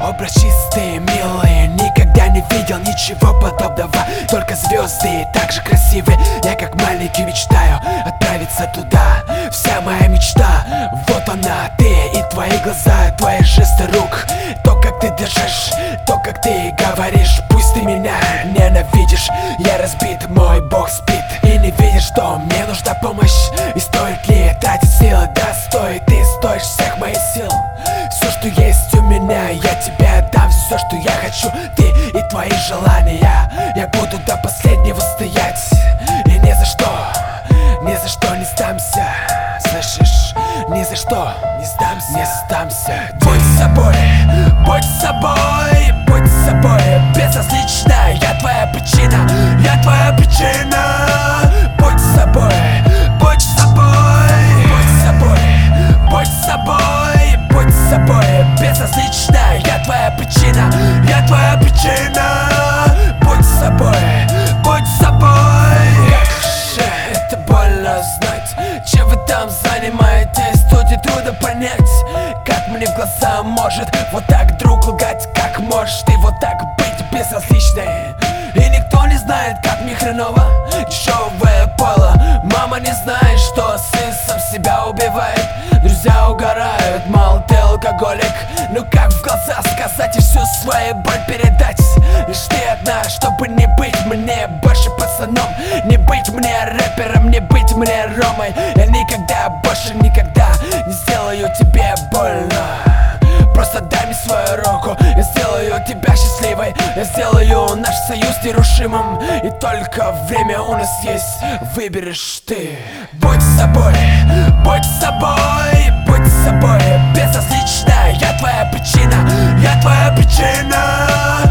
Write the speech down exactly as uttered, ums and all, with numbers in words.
Образ чистый, милый, никогда не видел ничего подобного. Только звезды так же красивы. Я как маленький мечтаю отправиться туда. Вся моя мечта, вот она, ты и твои глаза, твои жесты рук, то, как ты дышишь, то, как ты говоришь. Пусть ты меня ненавидишь, я разбит, мой бог спит. И не видишь, что мне нужна помощь. И стоит ли тратить силы? Да, стоит, ты стоишь всех моих сил. Все, что есть у меня, я тебе отдам. Все, что я хочу, ты и твои желания. Я буду до последнего стоять. И ни за что, ни за что не сдамся. Слышишь? Ни за что не сдамся, не сдамся. Будь собой, будь собой, будь собой. Безразлично, я твоя причина, я твоя причина. Будь собой, будь собой, будь собой, будь собой, будь собой. Безразлично, я твоя причина, я твоя причина. Будь собой, будь собой. Как же это больно знать, чем вы там занимаетесь. Тут и трудно понять, как мне в глаза может вот так друг лгать. Как можешь ты вот так быть безразличной? И никто не знает, как мне хреново. Дешевое пойло. Мама не знает, что сын сам себя убивает. Друзья угорают, мол, ты алкоголик. Ну как в глаза сказать и всю свою боль передать? Лишь ты одна, чтобы не быть мне больше пацаном, не быть мне рэпером, не быть мне Ромой. Я никогда, больше никогда не сделаю тебе больно. Просто дай мне свою руку, я сделаю тебя счастливой. Я сделаю наш союз нерушимым. И только время у нас есть, выберешь ты. Будь собой, будь собой, будь собой. Безразлично, я твоя причина, я твоя причина.